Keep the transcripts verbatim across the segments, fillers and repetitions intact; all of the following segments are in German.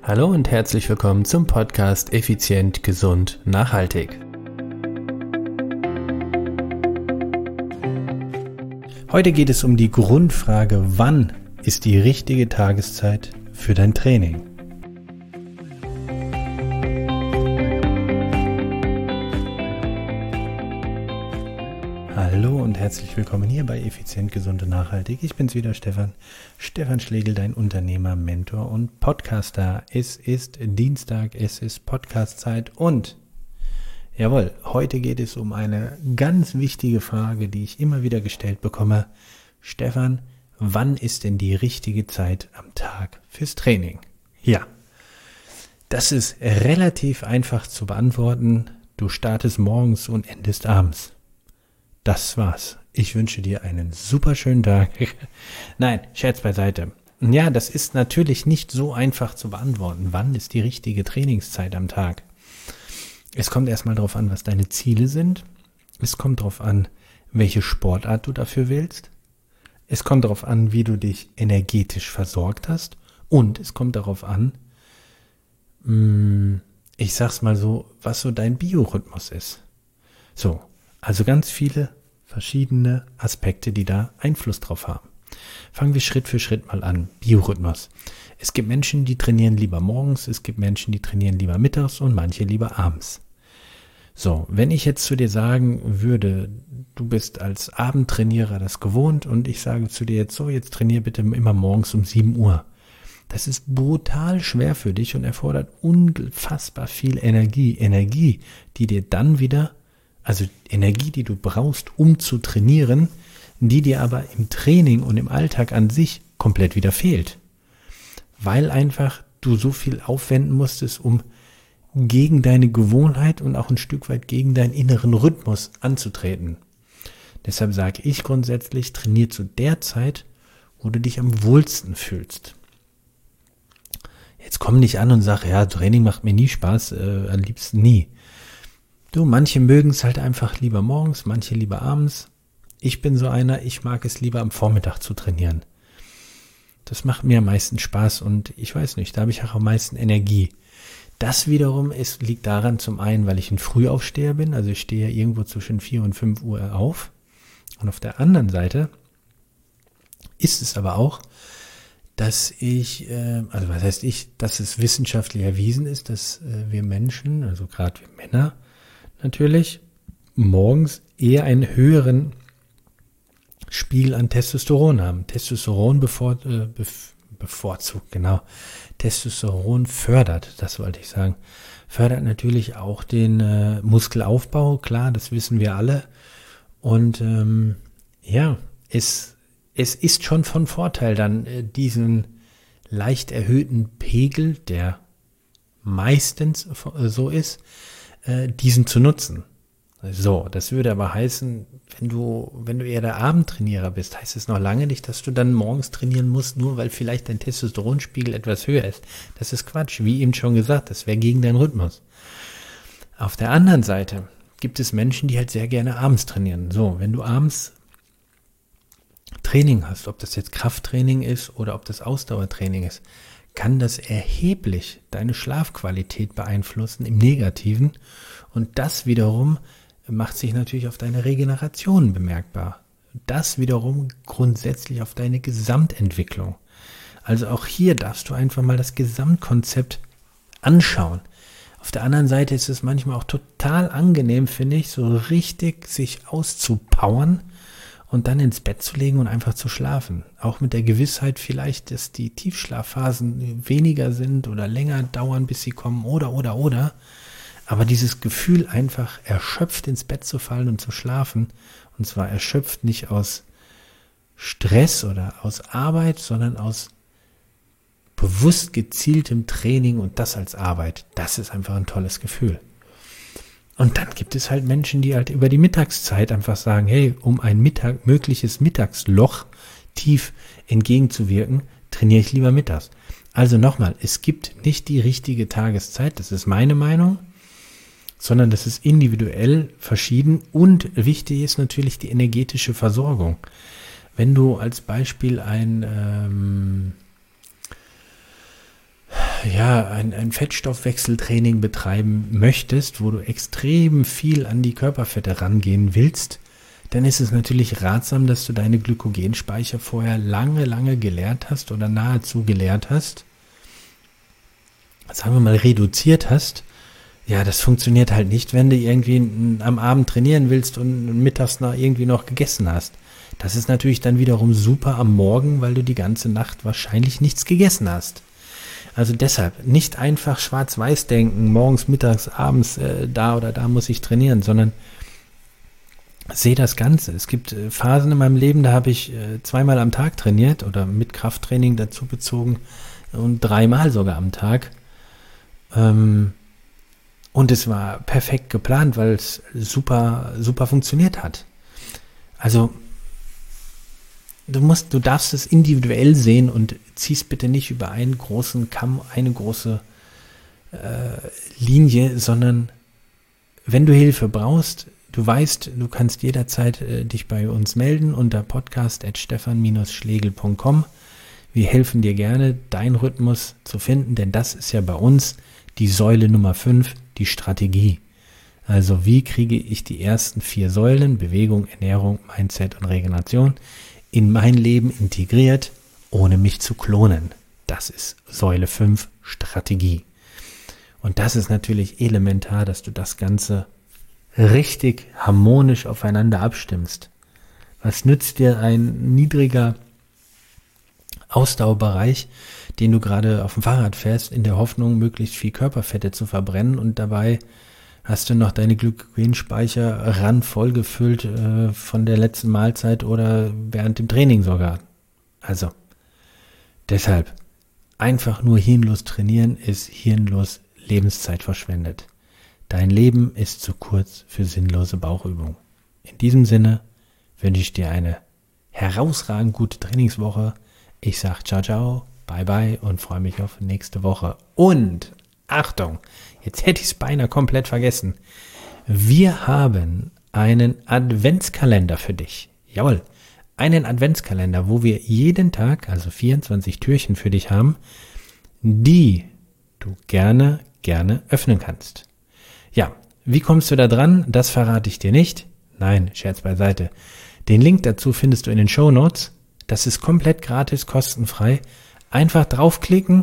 Hallo und herzlich willkommen zum Podcast Effizient, Gesund, Nachhaltig. Heute geht es um die Grundfrage, wann ist die richtige Tageszeit für dein Training? Hallo und herzlich willkommen hier bei Effizient, Gesund und Nachhaltig. Ich bin's wieder, Stefan. Stefan Schlegel, dein Unternehmer, Mentor und Podcaster. Es ist Dienstag, es ist Podcastzeit und jawohl, heute geht es um eine ganz wichtige Frage, die ich immer wieder gestellt bekomme. Stefan, wann ist denn die richtige Zeit am Tag fürs Training? Ja, das ist relativ einfach zu beantworten. Du startest morgens und endest abends. Das war's. Ich wünsche dir einen super schönen Tag. Nein, Scherz beiseite. Ja, das ist natürlich nicht so einfach zu beantworten. Wann ist die richtige Trainingszeit am Tag? Es kommt erstmal darauf an, was deine Ziele sind. Es kommt darauf an, welche Sportart du dafür wählst. Es kommt darauf an, wie du dich energetisch versorgt hast. Und es kommt darauf an, ich sag's mal so, was so dein Biorhythmus ist. So. Also ganz viele verschiedene Aspekte, die da Einfluss drauf haben. Fangen wir Schritt für Schritt mal an. Biorhythmus. Es gibt Menschen, die trainieren lieber morgens, es gibt Menschen, die trainieren lieber mittags und manche lieber abends. So, wenn ich jetzt zu dir sagen würde, du bist als Abendtrainierer das gewohnt und ich sage zu dir jetzt so, jetzt trainier bitte immer morgens um sieben Uhr. Das ist brutal schwer für dich und erfordert unfassbar viel Energie. Energie, die dir dann wieder Also Energie, die du brauchst, um zu trainieren, die dir aber im Training und im Alltag an sich komplett wieder fehlt. Weil einfach du so viel aufwenden musstest, um gegen deine Gewohnheit und auch ein Stück weit gegen deinen inneren Rhythmus anzutreten. Deshalb sage ich grundsätzlich, trainier zu der Zeit, wo du dich am wohlsten fühlst. Jetzt komm nicht an und sag, ja, Training macht mir nie Spaß, äh, am liebsten nie. Du, manche mögen es halt einfach lieber morgens, manche lieber abends. Ich bin so einer, ich mag es lieber am Vormittag zu trainieren. Das macht mir am meisten Spaß und ich weiß nicht, da habe ich auch am meisten Energie. Das wiederum ist, liegt daran zum einen, weil ich ein Frühaufsteher bin, also ich stehe irgendwo zwischen vier und fünf Uhr auf. Und auf der anderen Seite ist es aber auch, dass ich, äh, also was heißt ich, dass es wissenschaftlich erwiesen ist, dass äh, wir Menschen, also gerade wir Männer, natürlich morgens eher einen höheren Spiegel an Testosteron haben. Testosteron bevor, äh, bef, bevorzugt, genau. Testosteron fördert, das wollte ich sagen, fördert natürlich auch den äh, Muskelaufbau, klar, das wissen wir alle. Und ähm, ja, es, es ist schon von Vorteil dann, äh, diesen leicht erhöhten Pegel, der meistens äh, so ist, diesen zu nutzen. So, das würde aber heißen, wenn du, wenn du eher der Abendtrainierer bist, heißt es noch lange nicht, dass du dann morgens trainieren musst, nur weil vielleicht dein Testosteronspiegel etwas höher ist. Das ist Quatsch, wie eben schon gesagt, das wäre gegen deinen Rhythmus. Auf der anderen Seite gibt es Menschen, die halt sehr gerne abends trainieren. So, wenn du abends Training hast, ob das jetzt Krafttraining ist oder ob das Ausdauertraining ist, kann das erheblich deine Schlafqualität beeinflussen im Negativen und das wiederum macht sich natürlich auf deine Regeneration bemerkbar. Das wiederum grundsätzlich auf deine Gesamtentwicklung. Also auch hier darfst du einfach mal das Gesamtkonzept anschauen. Auf der anderen Seite ist es manchmal auch total angenehm, finde ich, so richtig sich auszupowern und dann ins Bett zu legen und einfach zu schlafen. Auch mit der Gewissheit vielleicht, dass die Tiefschlafphasen weniger sind oder länger dauern, bis sie kommen oder, oder, oder. Aber dieses Gefühl, einfach erschöpft ins Bett zu fallen und zu schlafen, und zwar erschöpft nicht aus Stress oder aus Arbeit, sondern aus bewusst gezieltem Training und das als Arbeit, das ist einfach ein tolles Gefühl. Und dann gibt es halt Menschen, die halt über die Mittagszeit einfach sagen, hey, um ein Mittag, mögliches Mittagsloch tief entgegenzuwirken, trainiere ich lieber mittags. Also nochmal, es gibt nicht die richtige Tageszeit, das ist meine Meinung, sondern das ist individuell verschieden und wichtig ist natürlich die energetische Versorgung. Wenn du als Beispiel ein, ähm, ja, ein, ein Fettstoffwechseltraining betreiben möchtest, wo du extrem viel an die Körperfette rangehen willst, dann ist es natürlich ratsam, dass du deine Glykogenspeicher vorher lange, lange geleert hast oder nahezu geleert hast. Sagen wir mal reduziert hast. Ja, das funktioniert halt nicht, wenn du irgendwie am Abend trainieren willst und mittags noch irgendwie noch gegessen hast. Das ist natürlich dann wiederum super am Morgen, weil du die ganze Nacht wahrscheinlich nichts gegessen hast. Also deshalb nicht einfach schwarz-weiß denken, morgens, mittags, abends, äh, da oder da muss ich trainieren, sondern sehe das Ganze. Es gibt äh, Phasen in meinem Leben, da habe ich äh, zweimal am Tag trainiert oder mit Krafttraining dazu bezogen und dreimal sogar am Tag. Ähm, und es war perfekt geplant, weil es super, super funktioniert hat. Also du musst, du darfst es individuell sehen und ziehst bitte nicht über einen großen Kamm, eine große äh, Linie, sondern wenn du Hilfe brauchst, du weißt, du kannst jederzeit äh, dich bei uns melden unter podcast at stefan dash schlegel punkt com. Wir helfen dir gerne, deinen Rhythmus zu finden, denn das ist ja bei uns die Säule Nummer fünf, die Strategie. Also wie kriege ich die ersten vier Säulen, Bewegung, Ernährung, Mindset und Regeneration, in mein Leben integriert, ohne mich zu klonen. Das ist Säule fünf, Strategie. Und das ist natürlich elementar, dass du das Ganze richtig harmonisch aufeinander abstimmst. Was nützt dir ein niedriger Ausdauerbereich, den du gerade auf dem Fahrrad fährst, in der Hoffnung, möglichst viel Körperfette zu verbrennen und dabei hast du noch deine Glykogenspeicher randvoll gefüllt äh, von der letzten Mahlzeit oder während dem Training sogar. Also, deshalb, einfach nur hirnlos trainieren ist hirnlos Lebenszeit verschwendet. Dein Leben ist zu kurz für sinnlose Bauchübungen. In diesem Sinne wünsche ich dir eine herausragend gute Trainingswoche. Ich sage ciao, ciao, bye, bye und freue mich auf nächste Woche. Und Achtung, jetzt hätte ich es beinahe komplett vergessen. Wir haben einen Adventskalender für dich. Jawohl, einen Adventskalender, wo wir jeden Tag, also vierundzwanzig Türchen für dich haben, die du gerne, gerne öffnen kannst. Ja, wie kommst du da dran? Das verrate ich dir nicht. Nein, Scherz beiseite. Den Link dazu findest du in den Shownotes. Das ist komplett gratis, kostenfrei. Einfach draufklicken.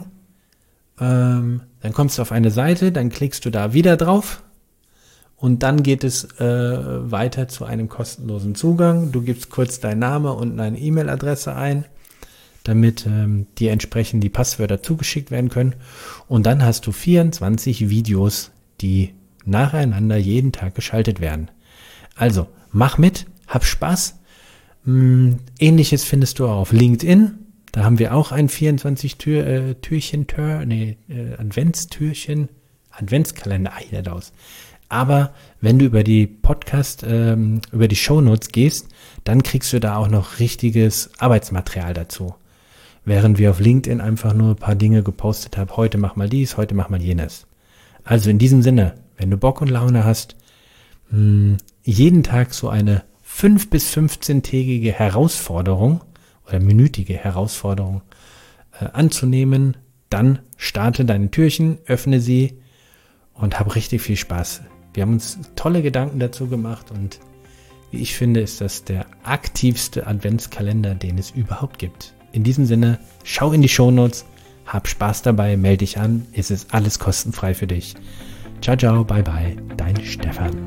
Ähm, dann kommst du auf eine Seite, dann klickst du da wieder drauf und dann geht es äh, weiter zu einem kostenlosen Zugang. Du gibst kurz deinen Namen und eine E-Mail-Adresse ein, damit ähm, dir entsprechend die Passwörter zugeschickt werden können. Und dann hast du vierundzwanzig Videos, die nacheinander jeden Tag geschaltet werden. Also, mach mit, hab Spaß. Hm, Ähnliches findest du auch auf LinkedIn. Da haben wir auch ein vierundzwanzig Tür, äh, Türchen, Tür, nee, äh, Adventstürchen, Adventskalender, ach, hier aus. Aber wenn du über die Podcast, ähm, über die Shownotes gehst, dann kriegst du da auch noch richtiges Arbeitsmaterial dazu. Während wir auf LinkedIn einfach nur ein paar Dinge gepostet haben, heute mach mal dies, heute mach mal jenes. Also in diesem Sinne, wenn du Bock und Laune hast, mh, jeden Tag so eine fünf- bis fünfzehntägige Herausforderung oder minütige Herausforderung äh, anzunehmen, dann starte deine Türchen, öffne sie und hab richtig viel Spaß. Wir haben uns tolle Gedanken dazu gemacht und wie ich finde, ist das der aktivste Adventskalender, den es überhaupt gibt. In diesem Sinne, schau in die Shownotes, hab Spaß dabei, melde dich an, es ist alles kostenfrei für dich. Ciao, ciao, bye, bye, dein Stefan.